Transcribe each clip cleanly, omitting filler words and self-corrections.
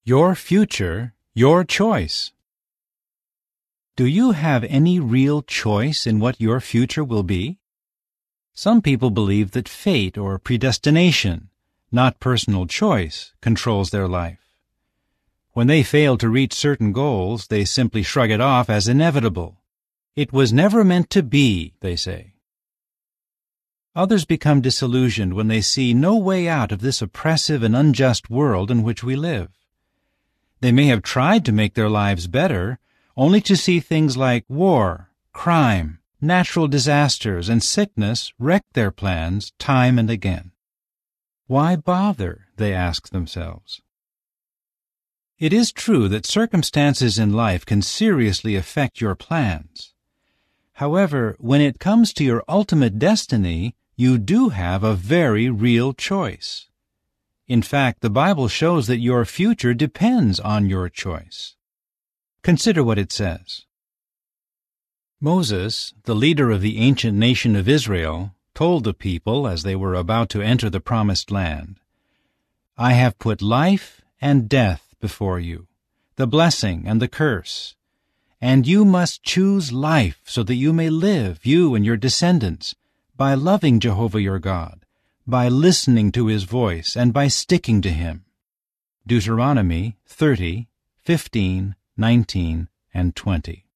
Your future, your choice. Do you have any real choice in what your future will be? Some people believe that fate or predestination, not personal choice, controls their life. When they fail to reach certain goals, they simply shrug it off as inevitable. It was never meant to be, they say. Others become disillusioned when they see no way out of this oppressive and unjust world in which we live. They may have tried to make their lives better, only to see things like war, crime, natural disasters, and sickness wreck their plans time and again. Why bother, they ask themselves. It is true that circumstances in life can seriously affect your plans. However, when it comes to your ultimate destiny, you do have a very real choice. In fact, the Bible shows that your future depends on your choice. Consider what it says. Moses, the leader of the ancient nation of Israel, told the people as they were about to enter the promised land, "I have put life and death before you, the blessing and the curse. And you must choose life so that you may live, you and your descendants, by loving Jehovah your God, by listening to His voice, and by sticking to Him." Deuteronomy 30:15, 19, and 20.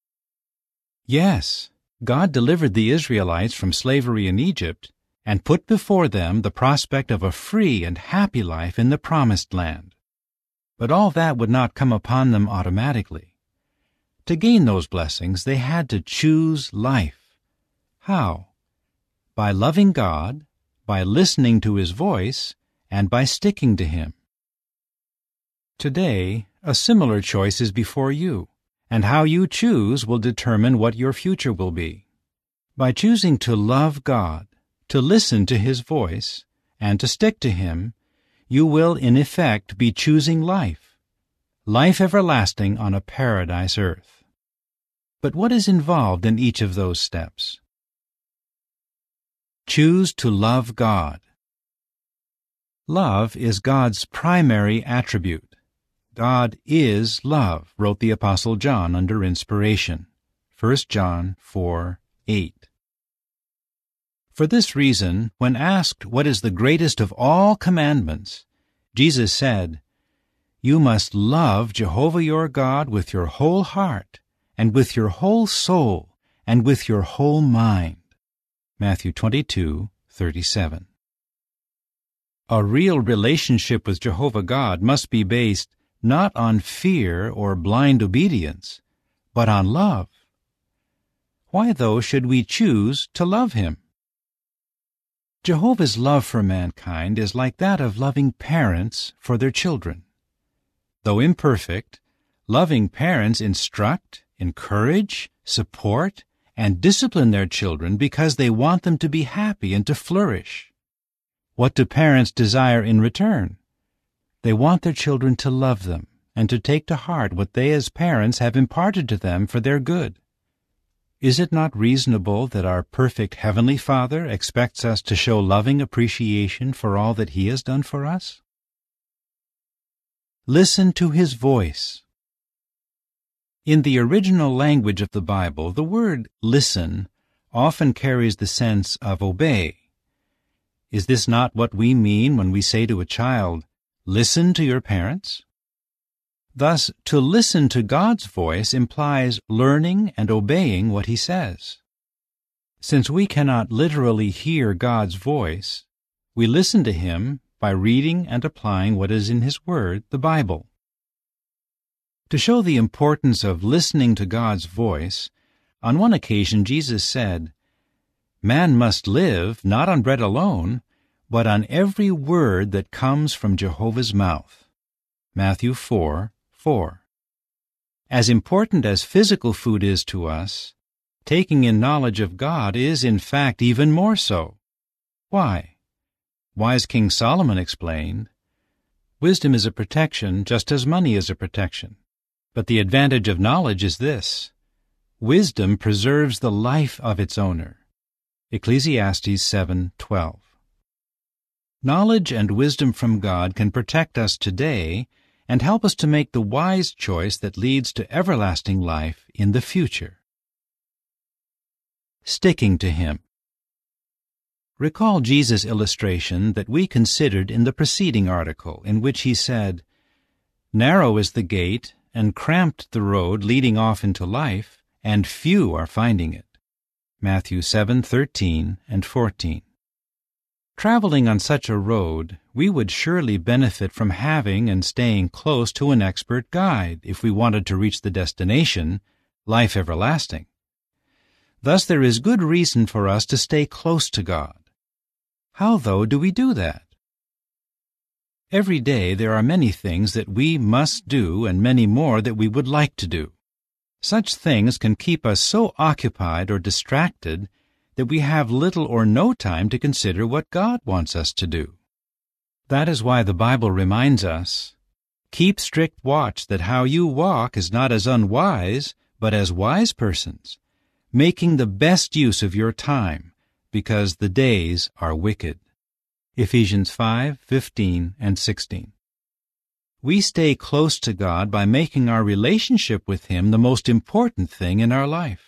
Yes, God delivered the Israelites from slavery in Egypt and put before them the prospect of a free and happy life in the Promised Land. But all that would not come upon them automatically. To gain those blessings, they had to choose life. How? By loving God, by listening to His voice, and by sticking to Him. Today, a similar choice is before you, and how you choose will determine what your future will be. By choosing to love God, to listen to His voice, and to stick to Him, you will in effect be choosing life everlasting on a paradise earth. But what is involved in each of those steps? Choose to love God. Love is God's primary attribute. God is love, wrote the Apostle John under inspiration. 1 John 4:8. For this reason, when asked what is the greatest of all commandments, Jesus said, "You must love Jehovah your God with your whole heart, and with your whole soul, and with your whole mind." Matthew 22:37. A real relationship with Jehovah God must be based not on fear or blind obedience, but on love. Why, though, should we choose to love Him? Jehovah's love for mankind is like that of loving parents for their children. Though imperfect, loving parents instruct, encourage, support, and discipline their children because they want them to be happy and to flourish. What do parents desire in return? They want their children to love them and to take to heart what they as parents have imparted to them for their good. Is it not reasonable that our perfect Heavenly Father expects us to show loving appreciation for all that He has done for us? Listen to His voice. In the original language of the Bible, the word listen often carries the sense of obey. Is this not what we mean when we say to a child, "Listen to your parents"? Thus, to listen to God's voice implies learning and obeying what He says. Since we cannot literally hear God's voice, we listen to Him by reading and applying what is in His Word, the Bible. To show the importance of listening to God's voice, on one occasion Jesus said, "Man must live not on bread alone, but on every word that comes from Jehovah's mouth." Matthew 4:4. As important as physical food is to us, taking in knowledge of God is in fact even more so. Why? Wise King Solomon explained, "Wisdom is a protection just as money is a protection. But the advantage of knowledge is this: wisdom preserves the life of its owner." Ecclesiastes 7:12. Knowledge and wisdom from God can protect us today and help us to make the wise choice that leads to everlasting life in the future. Sticking to Him. Recall Jesus' illustration that we considered in the preceding article, in which he said, "Narrow is the gate, and cramped the road leading off into life, and few are finding it." Matthew 7:13 and 14. Traveling on such a road, we would surely benefit from having and staying close to an expert guide if we wanted to reach the destination, life everlasting. Thus there is good reason for us to stay close to God. How, though, do we do that? Every day there are many things that we must do and many more that we would like to do. Such things can keep us so occupied or distracted that we have little or no time to consider what God wants us to do. That is why the Bible reminds us, "Keep strict watch that how you walk is not as unwise, but as wise persons, making the best use of your time, because the days are wicked." Ephesians 5:15 and 16. We stay close to God by making our relationship with Him the most important thing in our life.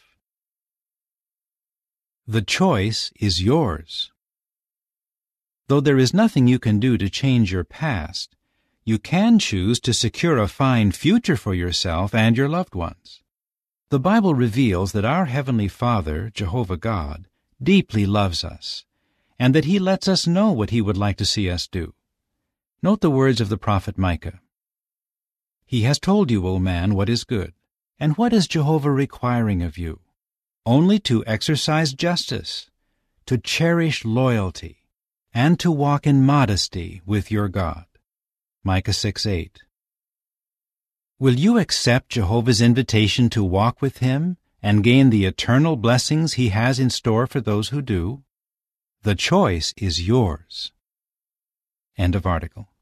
The choice is yours. Though there is nothing you can do to change your past, you can choose to secure a fine future for yourself and your loved ones. The Bible reveals that our Heavenly Father, Jehovah God, deeply loves us, and that He lets us know what He would like to see us do. Note the words of the prophet Micah. "He has told you, O man, what is good, and what is Jehovah requiring of you? Only to exercise justice, to cherish loyalty, and to walk in modesty with your God." Micah 6:8. Will you accept Jehovah's invitation to walk with Him and gain the eternal blessings He has in store for those who do? The choice is yours. End of article.